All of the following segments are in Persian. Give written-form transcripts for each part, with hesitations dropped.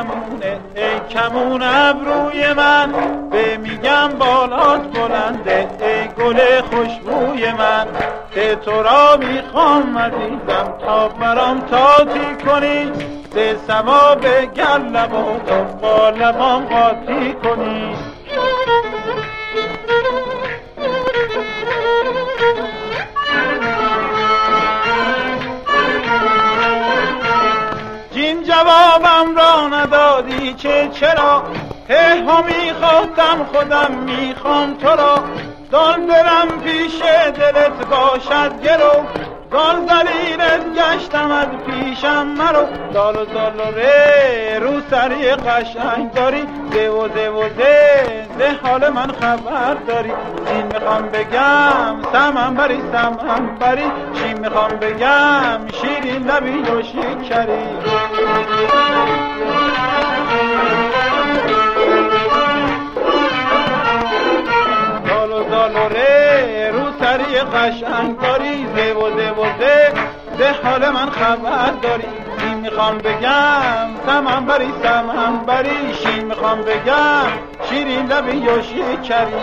کمونه ای کمون ابروی من، به میگم بالات بلنده ای گل خوشبوی من. به تو را میخوام عزیزم تا برام تاتی کنی، به ثواب گلبات و با لبام قاطی کنی. جین جوابم را ندادی چرا؟ ها میخواستم خودم میخوام تو را، دان دلم پیش دلت باشد گرو، دان زلیلت گشتم از پیشم مرو. دال و دال و ره رو سری قشنگ داری، ده و ده و ده حال من خبر داری. این میخوام بگم سمن بری سمن بری، چی میخوام بگم شیرین لبی و شکری. دال و دال و ره رو سری قشنگ داری، ده و ده و ده حال من خبر داری. این میخوام بگم سمن بری سمن بری، شین میخوام بگم شیرین لبی یا شکری.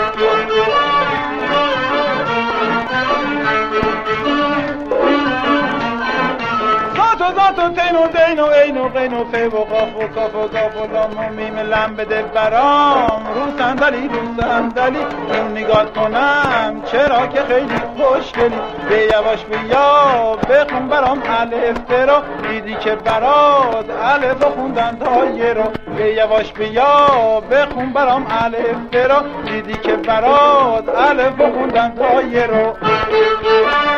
زاتو تینو دینو اینو قینو فی و قاف و کاف و گاف و لام و میم لم بده برام، رو صندلی اون نگاه کنم چرا که خیلی خوشگلی. به یواش بیا بخون برام الف برا، دیدی که برات الف خوندن تا یه رو. به یواش بیا بخون برام الف برا، دیدی که برات الف خوندن تا یه رو.